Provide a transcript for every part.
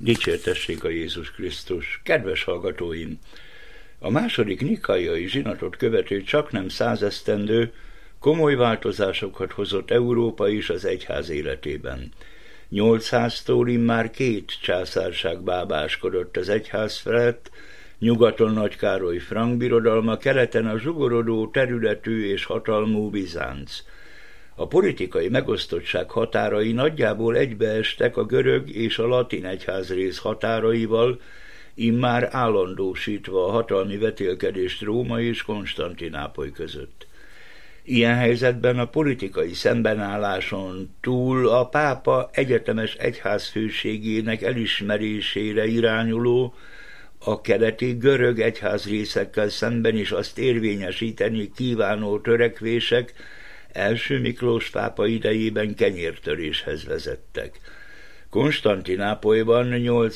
Dicsértessék a Jézus Krisztus! Kedves hallgatóim! A második nikaiai zsinatot követő csaknem 100 esztendő komoly változásokat hozott Európa is az egyház életében. 800-tól immár 2 császárság bábáskodott az egyház felett, nyugaton Nagy Károly frank birodalma, keleten a zsugorodó területű és hatalmú Bizánc. A politikai megosztottság határai nagyjából egybeestek a görög és a latin egyházrész határaival, immár állandósítva a hatalmi vetélkedést Róma és Konstantinápoly között. Ilyen helyzetben a politikai szembenálláson túl a pápa egyetemes egyházfőségének elismerésére irányuló, a keleti görög egyházrészekkel szemben is azt érvényesíteni kívánó törekvések első Miklós pápa idejében kenyértöréshez vezettek. Konstantinápolyban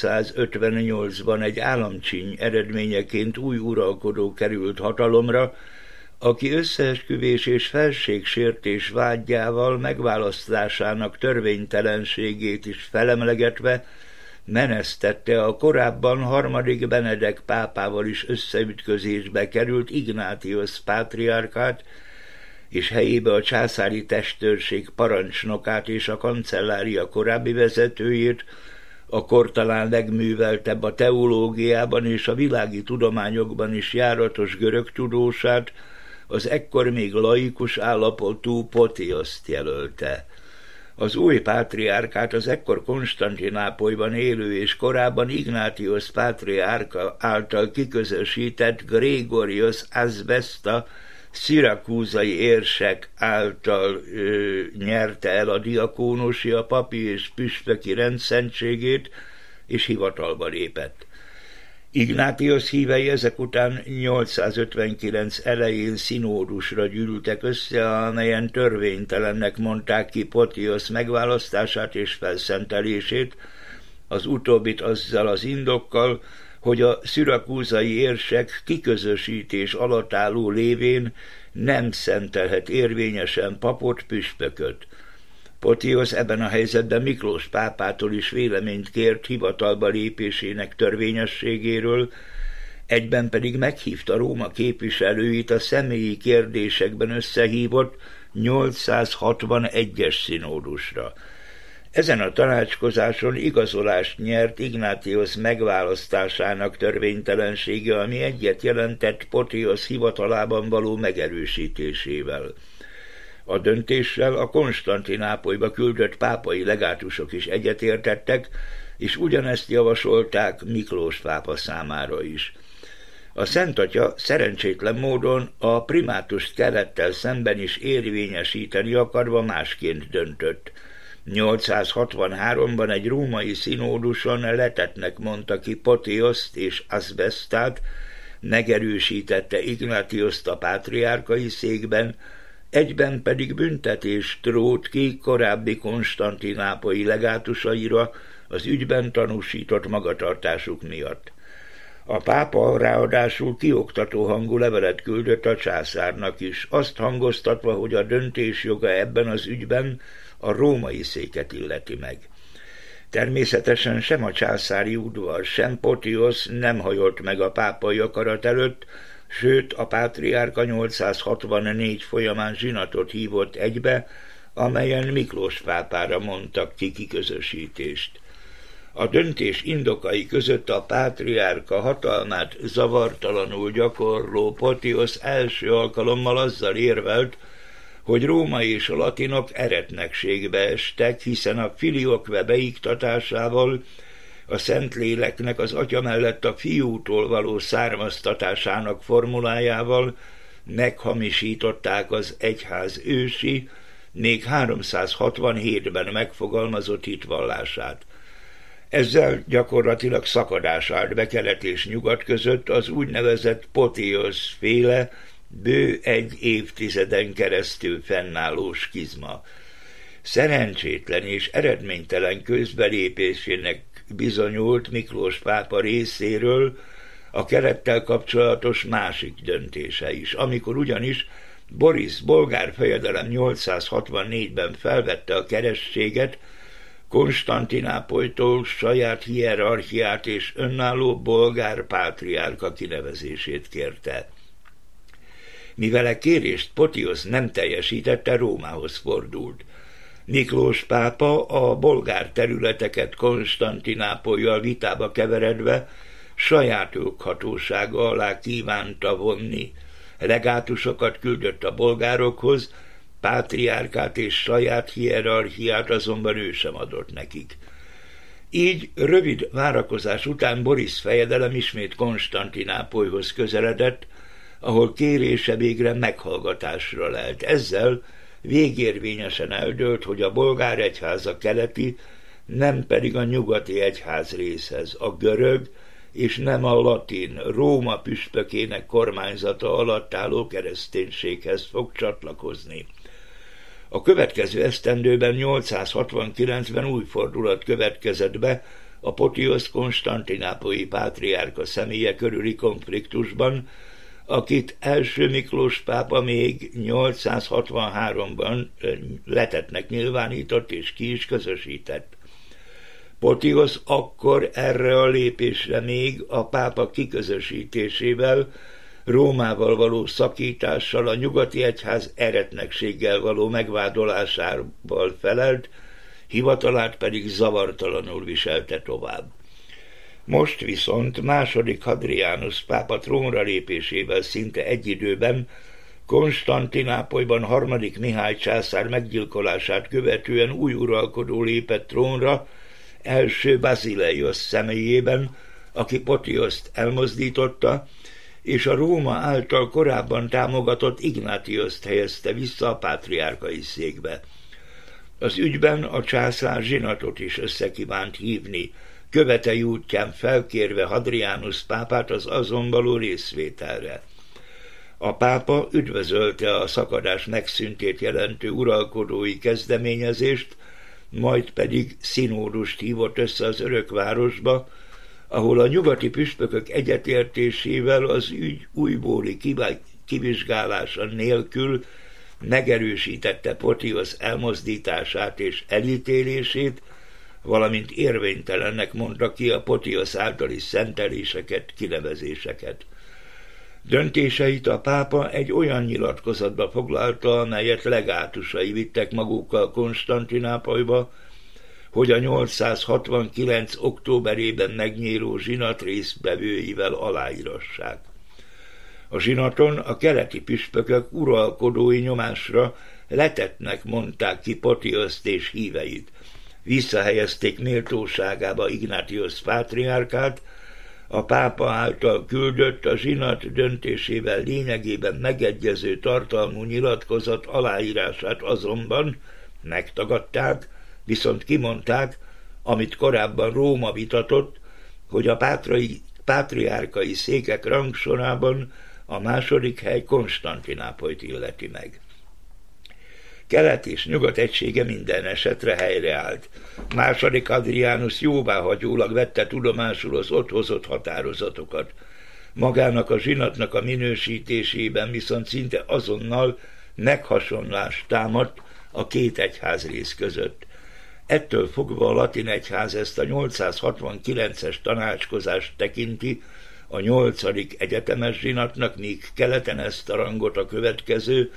858-ban egy államcsíny eredményeként új uralkodó került hatalomra, aki összeesküvés és felségsértés vádjával megválasztásának törvénytelenségét is felemlegetve menesztette a korábban 3. Benedek pápával is összeütközésbe került Ignatius pátriárkát, és helyébe a császári testőrség parancsnokát és a kancellária korábbi vezetőjét, a kor talán legműveltebb a teológiában és a világi tudományokban is járatos görög tudósát, az ekkor még laikus állapotú Potioszt jelölte. Az új pátriárkát az ekkor Konstantinápolyban élő és korábban Ignatius pátriárka által kiközösített Gregorius Asbesta szirakúzai érsek által nyerte el a diakónusi, a papi és püspöki rendszentségét, és hivatalba lépett. Ignatius hívei ezek után 859 elején szinódusra gyűltek össze, amelyen törvénytelennek mondták ki Potios megválasztását és felszentelését, az utóbbit azzal az indokkal, hogy a szirakúzai érsek kiközösítés alatt álló lévén nem szentelhet érvényesen papot, püspököt. Potios ebben a helyzetben Miklós pápától is véleményt kért hivatalba lépésének törvényességéről, egyben pedig meghívta Róma képviselőit a személyi kérdésekben összehívott 861-es szinódusra. Ezen a tanácskozáson igazolást nyert Ignatius megválasztásának törvénytelensége, ami egyet jelentett Potios hivatalában való megerősítésével. A döntéssel a Konstantinápolyba küldött pápai legátusok is egyetértettek, és ugyanezt javasolták Miklós pápa számára is. A Szent Atya szerencsétlen módon a primátust kelettel szemben is érvényesíteni akarva másként döntött. 863-ban egy római szinóduson letettnek mondta ki Potioszt és Asbestát, megerősítette Ignatiuszt a pátriárkai székben, egyben pedig büntetést rótt ki korábbi konstantinápolyi legátusaira az ügyben tanúsított magatartásuk miatt. A pápa ráadásul kioktató hangú levelet küldött a császárnak is, azt hangoztatva, hogy a döntés joga ebben az ügyben a római széket illeti meg. Természetesen sem a császári udvar, sem Potios nem hajolt meg a pápai akarat előtt, sőt a pátriárka 864 folyamán zsinatot hívott egybe, amelyen Miklós pápára mondtak ki kiközösítést. A döntés indokai között a pátriárka hatalmát zavartalanul gyakorló Potios első alkalommal azzal érvelt, hogy Róma és a latinok eretnekségbe estek, hiszen a filioque beiktatásával, a Szentléleknek az Atya mellett a Fiútól való származtatásának formulájával meghamisították az egyház ősi, még 367-ben megfogalmazott hitvallását. Ezzel gyakorlatilag szakadás állt be kelet és nyugat között az úgynevezett Potios féle, bő egy évtizeden keresztül fennálló skizma. Szerencsétlen és eredménytelen közbelépésének bizonyult Miklós pápa részéről a kelettel kapcsolatos másik döntése is, amikor ugyanis Boris bolgár fejedelem 864-ben felvette a kerességet, Konstantinápolytól saját hierarchiát és önálló bolgár pátriárka kinevezését kérte. Mivel a kérést Photiosz nem teljesítette, Rómához fordult. Miklós pápa a bolgár területeket Konstantinápollyal vitába keveredve saját joghatósága alá kívánta vonni. Legátusokat küldött a bolgárokhoz, pátriárkát és saját hierarchiát azonban ő sem adott nekik. Így rövid várakozás után Borisz fejedelem ismét Konstantinápolyhoz közeledett, ahol kérése végre meghallgatásra lelt. Ezzel végérvényesen eldőlt, hogy a bolgár egyház a keleti, nem pedig a nyugati egyház részhez, a görög és nem a latin, Róma püspökének kormányzata alatt álló kereszténységhez fog csatlakozni. A következő esztendőben, 869-ben új fordulat következett be a Photiosz konstantinápolyi pátriárka személye körüli konfliktusban, akit első Miklós pápa még 863-ban letettnek nyilvánított és ki is közösített. Photiosz akkor erre a lépésre még a pápa kiközösítésével, Rómával való szakítással, a nyugati egyház eretnekséggel való megvádolásával felelt, hivatalát pedig zavartalanul viselte tovább. Most viszont második Hadrianus pápa trónra lépésével szinte egy időben Konstantinápolyban harmadik Mihály császár meggyilkolását követően új uralkodó lépett trónra, első Basileiosz személyében, aki Photioszt elmozdította, és a Róma által korábban támogatott Ignatioszt helyezte vissza a pátriárkai székbe. Az ügyben a császár zsinatot is összekívánt hívni, követei útján felkérve Hadrianus pápát az azon való részvételre. A pápa üdvözölte a szakadás megszűntét jelentő uralkodói kezdeményezést, majd pedig színódust hívott össze az Örökvárosba, ahol a nyugati püspökök egyetértésével az ügy újbóli kivizsgálása nélkül megerősítette Photiosz elmozdítását és elítélését, valamint érvénytelennek mondta ki a Photiosz általi szenteléseket, kinevezéseket. Döntéseit a pápa egy olyan nyilatkozatba foglalta, amelyet legátusai vittek magukkal Konstantinápolyba, hogy a 869. októberében megnyíló zsinat résztvevőivel aláírassák. A zsinaton a keleti püspökök uralkodói nyomásra letettnek mondták ki Photioszt és híveit. Visszahelyezték méltóságába Ignatios pátriárkát, a pápa által küldött, a zsinat döntésével lényegében megegyező tartalmú nyilatkozat aláírását azonban megtagadták, viszont kimondták, amit korábban Róma vitatott, hogy a pátriárkai székek rangsorában a második hely Konstantinápolyt illeti meg. Kelet és nyugat egysége minden esetre helyreállt. Második Hadrianus jóváhagyólag vette tudomásul az ott hozott határozatokat. Magának a zsinatnak a minősítésében viszont szinte azonnal meghasonlás támadt a két egyházrész között. Ettől fogva a latin egyház ezt a 869-es tanácskozást tekinti a 8. egyetemes zsinatnak, míg keleten ezt a rangot a következő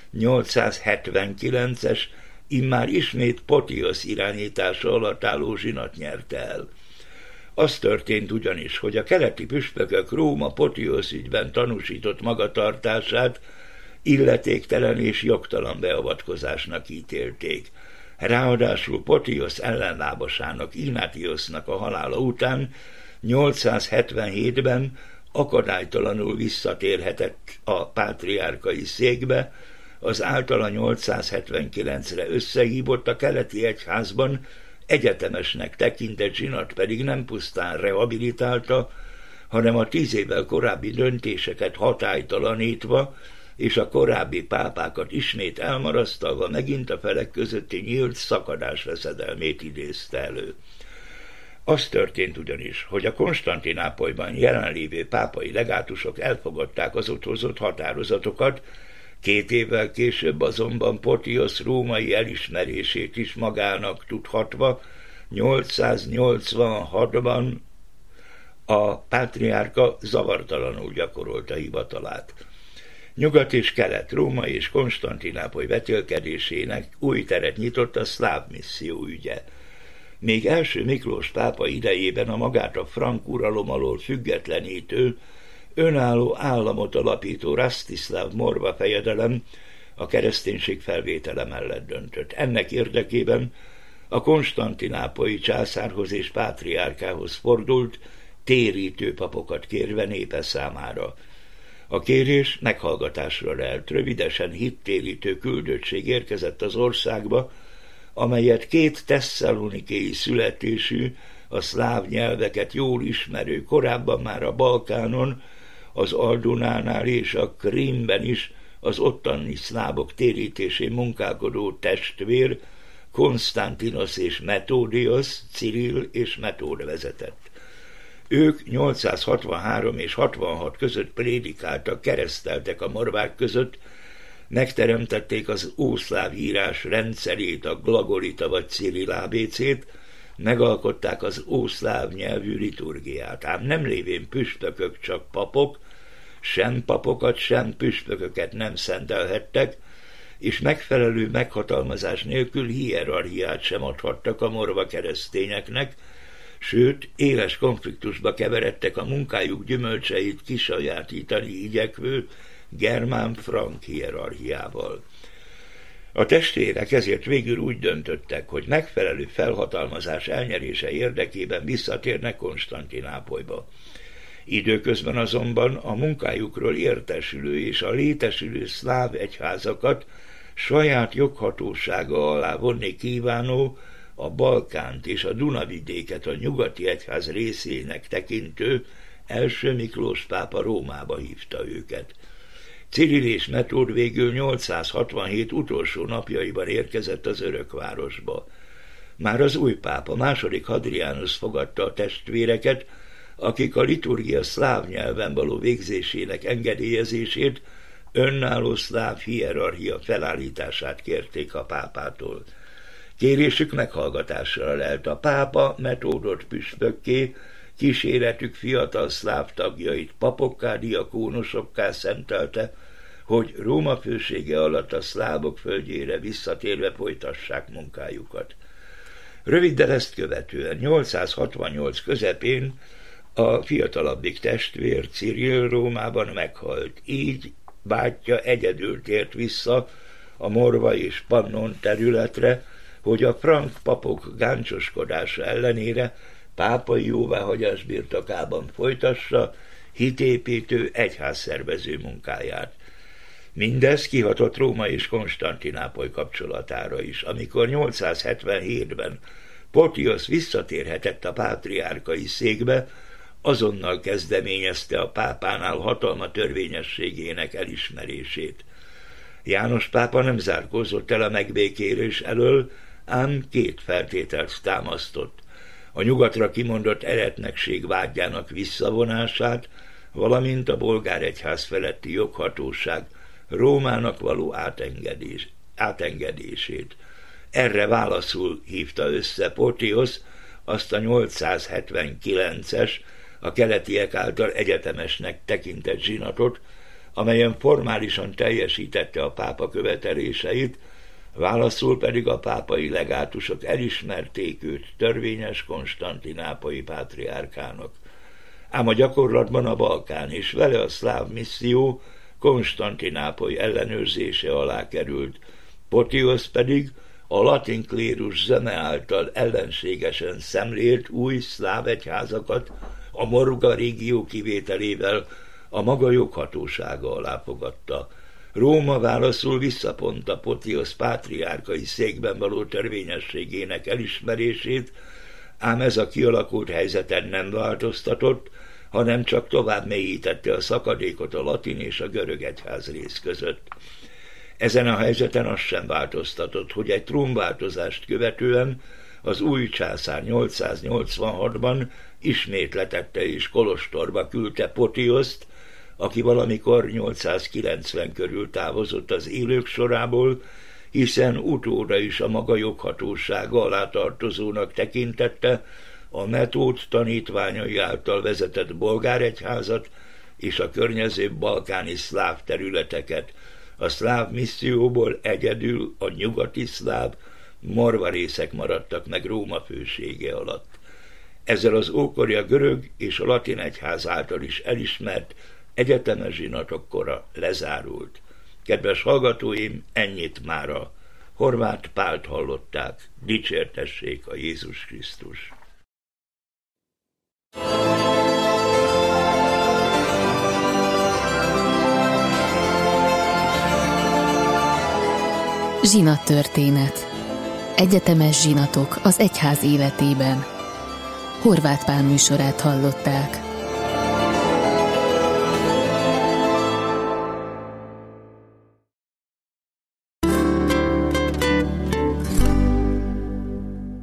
879-es, immár ismét Photiosz irányítása alatt álló zsinat nyerte el. Az történt ugyanis, hogy a keleti püspökök Róma Photiosz ügyben tanúsított magatartását illetéktelen és jogtalan beavatkozásnak ítélték. Ráadásul Photiosz ellenlábasának, Ignatiosnak a halála után 877-ben akadálytalanul visszatérhetett a pátriárkai székbe, az általa 879-re összehívott a keleti egyházban egyetemesnek tekintett zsinat pedig nem pusztán rehabilitálta, hanem a 10 évvel korábbi döntéseket hatálytalanítva és a korábbi pápákat ismét elmarasztalva megint a felek közötti nyílt szakadás veszedelmét idézte elő. Az történt ugyanis, hogy a Konstantinápolyban jelenlévő pápai legátusok elfogadták az ott hozott határozatokat, 2 évvel később azonban Photiosz római elismerését is magának tudhatva 886-ban a pátriárka zavartalanul gyakorolta hivatalát. Nyugat és kelet, Róma és Konstantinápoly vetélkedésének új teret nyitott a szláv misszió ügye. Még első Miklós pápa idejében a magát a frank uralom alól függetlenítő, önálló államot alapító Rastislav Morva fejedelem a kereszténység felvétele mellett döntött. Ennek érdekében a konstantinápolyi császárhoz és pátriárkához fordult, térítő papokat kérve népe számára. A kérés meghallgatásra lelt, rövidesen hittérítő küldöttség érkezett az országba, amelyet két tesszalonikéi születésű, a szláv nyelveket jól ismerő, korábban már a Balkánon, az Aldunánál és a Krímben is az ottani szlávok térítésén munkálkodó testvér, Konstantinos és Metódiosz, Cirill és Metód vezetett. Ők 863 és 66 között prédikáltak, kereszteltek a morvák között, megteremtették az ószláv írás rendszerét, a glagolita vagy Cirill ábécét, megalkották az ószláv nyelvű liturgiát, ám nem lévén püspökök, csak papok, sem papokat, sem püspököket nem szentelhettek, és megfelelő meghatalmazás nélkül hierarchiát sem adhattak a morva keresztényeknek, sőt, éles konfliktusba keveredtek a munkájuk gyümölcseit kisajátítani igyekvő germán-frank hierarchiával. A testvérek ezért végül úgy döntöttek, hogy megfelelő felhatalmazás elnyerése érdekében visszatérnek Konstantinápolyba. Időközben azonban a munkájukról értesülő és a létesülő szláv egyházakat saját joghatósága alá vonni kívánó, a Balkánt és a Dunavidéket a nyugati egyház részének tekintő első Miklós pápa Rómába hívta őket. Cirill és Metód végül 867 utolsó napjaiban érkezett az örökvárosba. Már az új pápa, második Hadrianus fogadta a testvéreket, akik a liturgia szláv nyelven való végzésének engedélyezését, önálló szláv hierarchia felállítását kérték a pápától. Kérésük meghallgatásra lelt. A pápa Metódot püspökké, kíséretük fiatal szláv tagjait papokká, diakónusokká szentelte, hogy Róma fősége alatt a szlávok földjére visszatérve folytassák munkájukat. Röviddel ezt követően 868 közepén a fiatalabbik testvér Cirill Rómában meghalt, így bátyja egyedül tért vissza a Morva és Pannon területre, hogy a frank papok gáncsoskodása ellenére pápai jóváhagyás birtokában folytassa hitépítő egyházszervező munkáját. Mindez kihatott Róma és Konstantinápoly kapcsolatára is. Amikor 877-ben Potiosz visszatérhetett a pátriárkai székbe, azonnal kezdeményezte a pápánál hatalma törvényességének elismerését. János pápa nem zárkózott el a megbékélés elől, ám két feltételt támasztott: a nyugatra kimondott eretnekség vádjának visszavonását, valamint a bolgár egyház feletti joghatóság Rómának való átengedését. Erre válaszul hívta össze Potiosz azt a 879-es, a keletiek által egyetemesnek tekintett zsinatot, amelyen formálisan teljesítette a pápa követeléseit, válaszul pedig a pápai legátusok elismerték őt törvényes konstantinápolyi pátriárkának. Ám a gyakorlatban a Balkán és vele a szláv misszió Konstantinápoly ellenőrzése alá került, Potiosz pedig a latin klérus zöme által ellenségesen szemlélt új szláv egyházakat a Morva régió kivételével a maga joghatósága alá fogadta. Róma válaszul visszaponta Potiosz pátriárkai székben való törvényességének elismerését, ám ez a kialakult helyzeten nem változtatott, hanem csak tovább mélyítette a szakadékot a latin és a görög egyházrész között. Ezen a helyzeten az sem változtatott, hogy egy trónváltozást követően az új császár 886-ban ismét letette és kolostorba küldte Potioszt, aki valamikor 890 körül távozott az élők sorából, hiszen utóda is a maga joghatósága alá tartozónak tekintette a Metód tanítványai által vezetett bolgáregyházat és a környező balkáni szláv területeket. A szláv misszióból egyedül a nyugati szláv morvarészek maradtak meg Róma fősége alatt. Ezzel az ókori a görög és a latin egyház által is elismert egyetemes zsinatok kora lezárult. Kedves hallgatóim, ennyit mára. Horváth Pált hallották. Dicsértessék a Jézus Krisztus! Zsinattörténet. Egyetemes zsinatok az egyház életében. Horváth Pál műsorát hallották.